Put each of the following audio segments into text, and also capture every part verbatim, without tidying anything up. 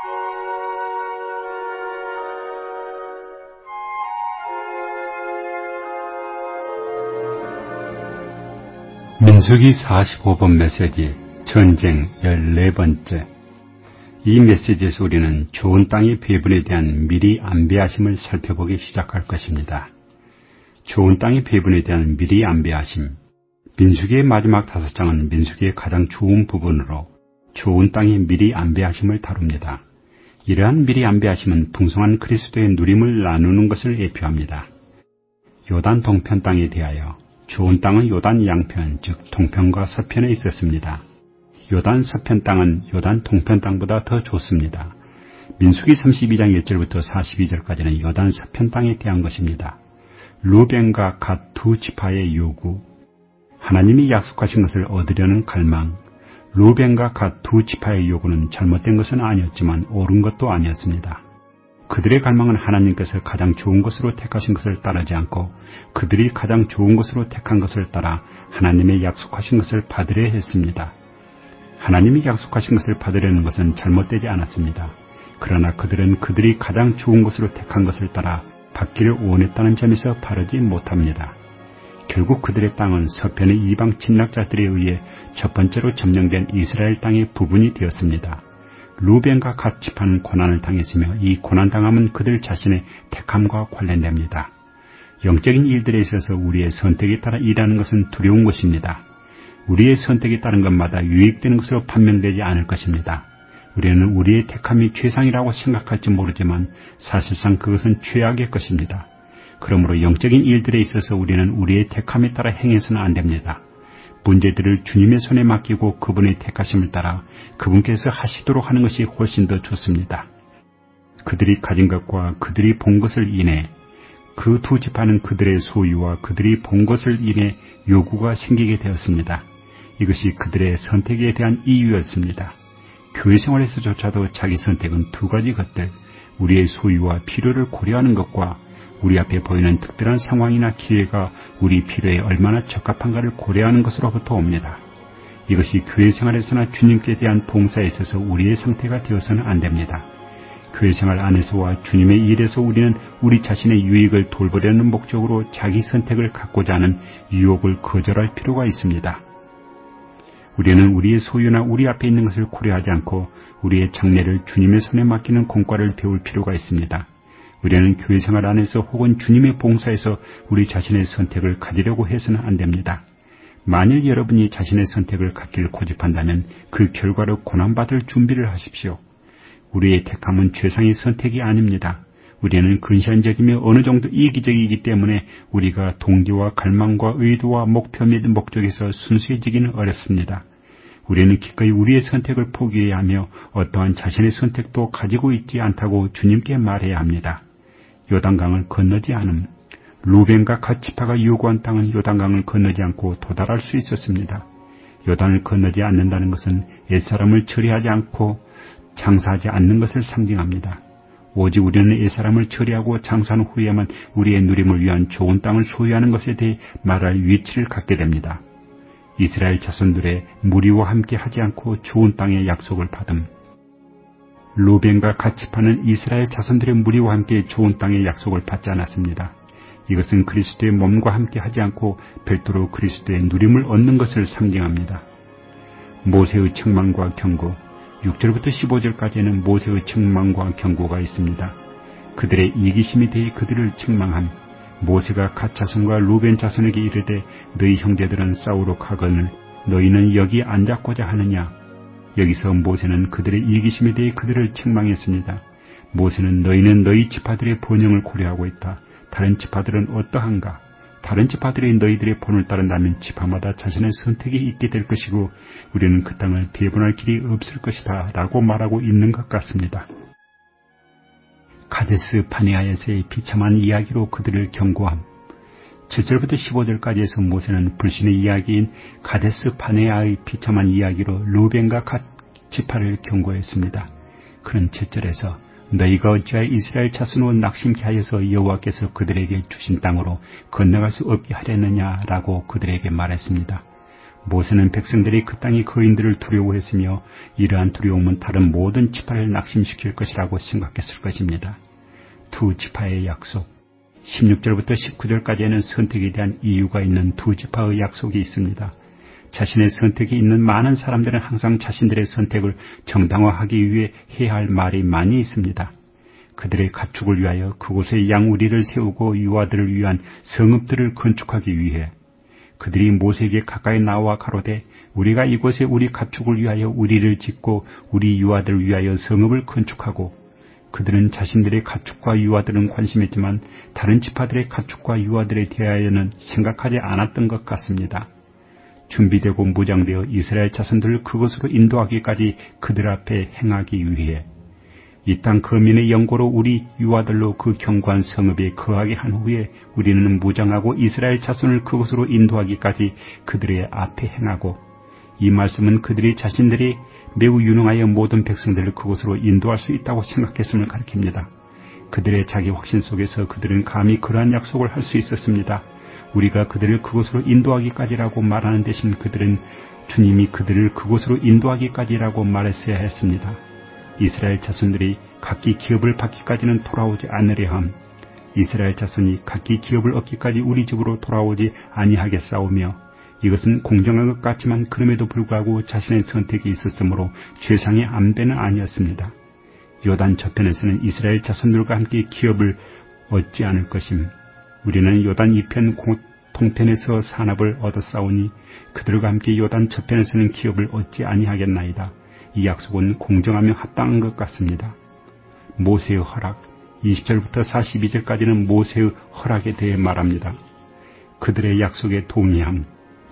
민수기 사십오 번 메시지 전쟁 열네 번째. 이 메시지에서 우리는 좋은 땅의 배분에 대한 미리 안배하심을 살펴보기 시작할 것입니다. 좋은 땅의 배분에 대한 미리 안배하심. 민수기의 마지막 다섯 장은 민수기의 가장 좋은 부분으로 좋은 땅의 미리 안배하심을 다룹니다. 이러한 미리 안배하심은 풍성한 그리스도의 누림을 나누는 것을 예표합니다. 요단 동편 땅에 대하여 좋은 땅은 요단 양편, 즉 동편과 서편에 있었습니다. 요단 서편 땅은 요단 동편 땅보다 더 좋습니다. 민수기 삼십이 장 일 절부터 사십이 절까지는 요단 서편 땅에 대한 것입니다. 루벤과 갓 두 지파의 요구, 하나님이 약속하신 것을 얻으려는 갈망. 루벤과 갓 두 지파의 요구는 잘못된 것은 아니었지만 옳은 것도 아니었습니다. 그들의 갈망은 하나님께서 가장 좋은 것으로 택하신 것을 따르지 않고 그들이 가장 좋은 것으로 택한 것을 따라 하나님의 약속하신 것을 받으려 했습니다. 하나님이 약속하신 것을 받으려는 것은 잘못되지 않았습니다. 그러나 그들은 그들이 가장 좋은 것으로 택한 것을 따라 받기를 원했다는 점에서 바르지 못합니다. 결국 그들의 땅은 서편의 이방 침략자들에 의해 첫 번째로 점령된 이스라엘 땅의 부분이 되었습니다. 루벤과 갓 지파는 고난을 당했으며 이 고난당함은 그들 자신의 택함과 관련됩니다. 영적인 일들에 있어서 우리의 선택에 따라 일하는 것은 두려운 것입니다. 우리의 선택에 따른 것마다 유익되는 것으로 판명되지 않을 것입니다. 우리는 우리의 택함이 최상이라고 생각할지 모르지만 사실상 그것은 최악의 것입니다. 그러므로 영적인 일들에 있어서 우리는 우리의 택함에 따라 행해서는 안 됩니다. 문제들을 주님의 손에 맡기고 그분의 택하심을 따라 그분께서 하시도록 하는 것이 훨씬 더 좋습니다. 그들이 가진 것과 그들이 본 것을 인해 그 두 지파는 그들의 소유와 그들이 본 것을 인해 요구가 생기게 되었습니다. 이것이 그들의 선택에 대한 이유였습니다. 교회 생활에서조차도 자기 선택은 두 가지 것들, 우리의 소유와 필요를 고려하는 것과 우리 앞에 보이는 특별한 상황이나 기회가 우리 필요에 얼마나 적합한가를 고려하는 것으로부터 옵니다. 이것이 교회 생활에서나 주님께 대한 봉사에 있어서 우리의 상태가 되어서는 안 됩니다. 교회 생활 안에서와 주님의 일에서 우리는 우리 자신의 유익을 돌보려는 목적으로 자기 선택을 갖고자 하는 유혹을 거절할 필요가 있습니다. 우리는 우리의 소유나 우리 앞에 있는 것을 고려하지 않고 우리의 장래를 주님의 손에 맡기는 공과를 배울 필요가 있습니다. 우리는 교회 생활 안에서 혹은 주님의 봉사에서 우리 자신의 선택을 가지려고 해서는 안 됩니다. 만일 여러분이 자신의 선택을 갖기를 고집한다면 그 결과로 고난받을 준비를 하십시오. 우리의 택함은 최상의 선택이 아닙니다. 우리는 근시안적이며 어느 정도 이기적이기 때문에 우리가 동기와 갈망과 의도와 목표 및 목적에서 순수해지기는 어렵습니다. 우리는 기꺼이 우리의 선택을 포기해야 하며 어떠한 자신의 선택도 가지고 있지 않다고 주님께 말해야 합니다. 요단강을 건너지 않음. 루벤과 갓 지파가 요구한 땅은 요단강을 건너지 않고 도달할 수 있었습니다. 요단을 건너지 않는다는 것은 옛사람을 처리하지 않고 장사하지 않는 것을 상징합니다. 오직 우리는 옛사람을 처리하고 장사한 후에만 우리의 누림을 위한 좋은 땅을 소유하는 것에 대해 말할 위치를 갖게 됩니다. 이스라엘 자손들의 무리와 함께 하지 않고 좋은 땅의 약속을 받음. 루벤과 갓 지파는 이스라엘 자손들의 무리와 함께 좋은 땅의 약속을 받지 않았습니다. 이것은 그리스도의 몸과 함께 하지 않고 별도로 그리스도의 누림을 얻는 것을 상징합니다. 모세의 책망과 경고, 육 절부터 십오 절까지는 모세의 책망과 경고가 있습니다. 그들의 이기심에 대해 그들을 책망함. 모세가 갓 자손과 루벤 자손에게 이르되 너희 형제들은 싸우러 가거늘 너희는 여기 앉았고자 하느냐. 여기서 모세는 그들의 이기심에 대해 그들을 책망했습니다. 모세는 너희는 너희 지파들의 번영을 고려하고 있다. 다른 지파들은 어떠한가? 다른 지파들이 너희들의 본을 따른다면 지파마다 자신의 선택이 있게 될 것이고 우리는 그 땅을 배분할 길이 없을 것이다 라고 말하고 있는 것 같습니다. 카데스 바네아에서의 비참한 이야기로 그들을 경고함. 칠 절부터 십오 절까지에서 모세는 불신의 이야기인 카데스 바네아의 비참한 이야기로 루벤과 갓 지파를 경고했습니다. 그는 칠 절에서 너희가 어찌하여 이스라엘 자손을 낙심케 하여서 여호와께서 그들에게 주신 땅으로 건너갈 수 없게 하려느냐라고 그들에게 말했습니다. 모세는 백성들이 그 땅의 거인들을 두려워했으며 이러한 두려움은 다른 모든 지파를 낙심시킬 것이라고 생각했을 것입니다. 두 지파의 약속, 십육 절부터 십구 절까지에는 선택에 대한 이유가 있는 두 지파의 약속이 있습니다. 자신의 선택이 있는 많은 사람들은 항상 자신들의 선택을 정당화하기 위해 해야 할 말이 많이 있습니다. 그들의 가축을 위하여 그곳에 양우리를 세우고 유아들을 위한 성읍들을 건축하기 위해 그들이 모세에게 가까이 나와 가로되 우리가 이곳에 우리 가축을 위하여 우리를 짓고 우리 유아들을 위하여 성읍을 건축하고, 그들은 자신들의 가축과 유아들은 관심했지만 다른 지파들의 가축과 유아들에 대하여는 생각하지 않았던 것 같습니다. 준비되고 무장되어 이스라엘 자손들을 그곳으로 인도하기까지 그들 앞에 행하기 위해 이 땅 거민의 영고로 우리 유아들로 그 견고한 성읍에 거하게 한 후에 우리는 무장하고 이스라엘 자손을 그곳으로 인도하기까지 그들의 앞에 행하고, 이 말씀은 그들이 자신들이 매우 유능하여 모든 백성들을 그곳으로 인도할 수 있다고 생각했음을 가리킵니다. 그들의 자기 확신 속에서 그들은 감히 그러한 약속을 할 수 있었습니다. 우리가 그들을 그곳으로 인도하기까지라고 말하는 대신 그들은 주님이 그들을 그곳으로 인도하기까지라고 말했어야 했습니다. 이스라엘 자손들이 각기 기업을 받기까지는 돌아오지 않으려 함, 이스라엘 자손이 각기 기업을 얻기까지 우리 집으로 돌아오지 아니하겠사오며, 이것은 공정한 것 같지만 그럼에도 불구하고 자신의 선택이 있었으므로 죄상의 안배는 아니었습니다. 요단 저편에서는 이스라엘 자손들과 함께 기업을 얻지 않을 것임, 우리는 요단 이편 동편에서 산업을 얻었사오니 그들과 함께 요단 저편에서는 기업을 얻지 아니하겠나이다. 이 약속은 공정하며 합당한 것 같습니다. 모세의 허락, 이십 절부터 사십이 절까지는 모세의 허락에 대해 말합니다. 그들의 약속에 동의함.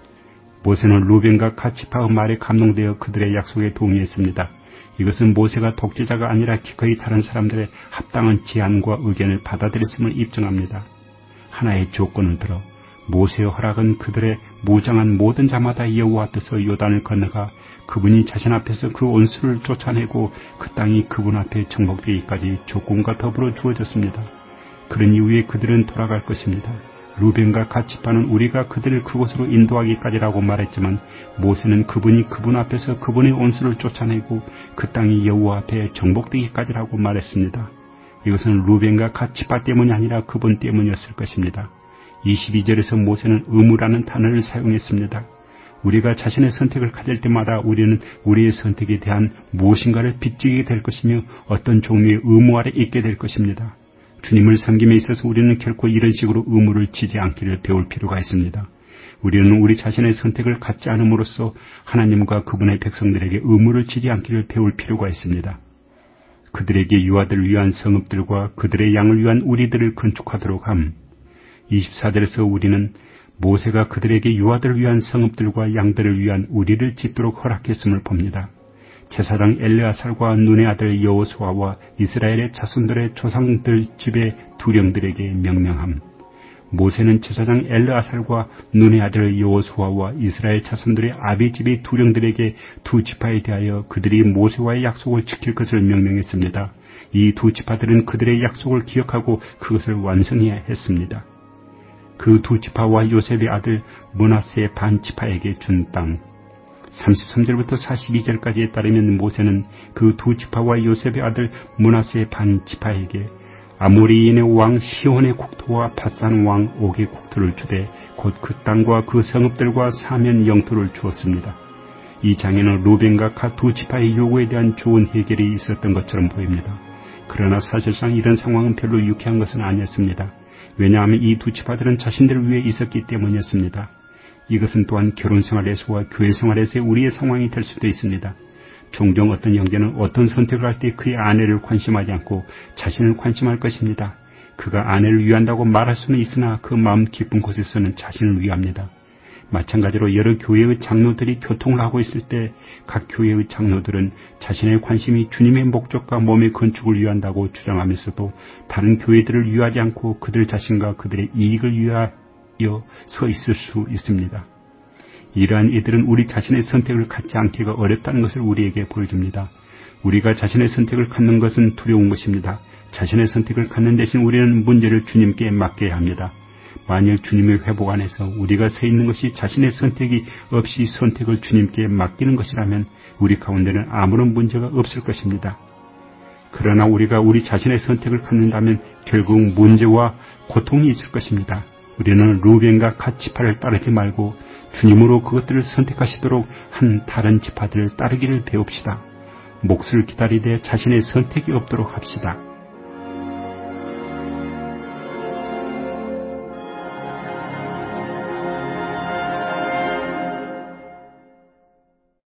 모세는 루벤과 갓 지파의 말에 감동되어 그들의 약속에 동의했습니다. 이것은 모세가 독재자가 아니라 기꺼이 다른 사람들의 합당한 제안과 의견을 받아들였음을 입증합니다. 하나의 조건을 들어 모세의 허락은 그들의 무장한 모든 자마다 여호와 앞에서 요단을 건너가 그분이 자신 앞에서 그 원수를 쫓아내고 그 땅이 그분 앞에 정복되기까지 조건과 더불어 주어졌습니다. 그런 이후에 그들은 돌아갈 것입니다. 루벤과 갓 지파는 우리가 그들을 그곳으로 인도하기까지라고 말했지만 모세는 그분이 그분 앞에서 그분의 원수를 쫓아내고 그 땅이 여호와 앞에 정복되기까지라고 말했습니다. 이것은 루벤과 갓 지파 때문이 아니라 그분 때문이었을 것입니다. 이십이 절에서 모세는 의무라는 단어를 사용했습니다. 우리가 자신의 선택을 가질 때마다 우리는 우리의 선택에 대한 무엇인가를 빚지게 될 것이며 어떤 종류의 의무 아래 있게 될 것입니다. 주님을 섬김에 있어서 우리는 결코 이런 식으로 의무를 지지 않기를 배울 필요가 있습니다. 우리는 우리 자신의 선택을 갖지 않음으로써 하나님과 그분의 백성들에게 의무를 지지 않기를 배울 필요가 있습니다. 그들에게 유아들을 위한 성읍들과 그들의 양을 위한 우리들을 건축하도록 함. 이십사 절에서 우리는 모세가 그들에게 유아들을 위한 성읍들과 양들을 위한 우리를 짓도록 허락했음을 봅니다. 제사장 엘르아살과 눈의 아들 여호수아와 이스라엘의 자손들의 조상들 집의 두령들에게 명령함. 모세는 제사장 엘르아살과 눈의 아들 여호수아와 이스라엘 자손들의 아비 집의 두령들에게 두 지파에 대하여 그들이 모세와의 약속을 지킬 것을 명령했습니다. 이 두 지파들은 그들의 약속을 기억하고 그것을 완성해야 했습니다. 그 두 지파와 요셉의 아들 므낫세의 반 지파에게 준 땅. 삼십삼 절부터 사십이 절까지에 따르면 모세는 그 두 지파와 요셉의 아들 므낫세의 반 지파에게 아모리인의 왕 시온의 국토와 바산 왕 옥의 국토를 주되 곧 그 땅과 그 성읍들과 사면 영토를 주었습니다. 이 장에는 루벤과 갓 두 지파의 요구에 대한 좋은 해결이 있었던 것처럼 보입니다. 그러나 사실상 이런 상황은 별로 유쾌한 것은 아니었습니다. 왜냐하면 이 두 지파들은 자신들을 위해 있었기 때문이었습니다. 이것은 또한 결혼생활에서와 교회생활에서의 우리의 상황이 될 수도 있습니다. 종종 어떤 형제는 어떤 선택을 할 때 그의 아내를 관심하지 않고 자신을 관심할 것입니다. 그가 아내를 위한다고 말할 수는 있으나 그 마음 깊은 곳에서는 자신을 위합니다. 마찬가지로 여러 교회의 장로들이 교통을 하고 있을 때 각 교회의 장로들은 자신의 관심이 주님의 목적과 몸의 건축을 위한다고 주장하면서도 다른 교회들을 위하지 않고 그들 자신과 그들의 이익을 위하여 서 있을 수 있습니다. 이러한 이들은 우리 자신의 선택을 갖지 않기가 어렵다는 것을 우리에게 보여줍니다. 우리가 자신의 선택을 갖는 것은 두려운 것입니다. 자신의 선택을 갖는 대신 우리는 문제를 주님께 맡겨야 합니다. 만일 주님의 회복 안에서 우리가 서 있는 것이 자신의 선택이 없이 선택을 주님께 맡기는 것이라면 우리 가운데는 아무런 문제가 없을 것입니다. 그러나 우리가 우리 자신의 선택을 갖는다면 결국 문제와 고통이 있을 것입니다. 우리는 루벤과 갓 지파를 따르지 말고 주님으로 그것들을 선택하시도록 한 다른 지파들을 따르기를 배웁시다. 몫을 기다리되 자신의 선택이 없도록 합시다.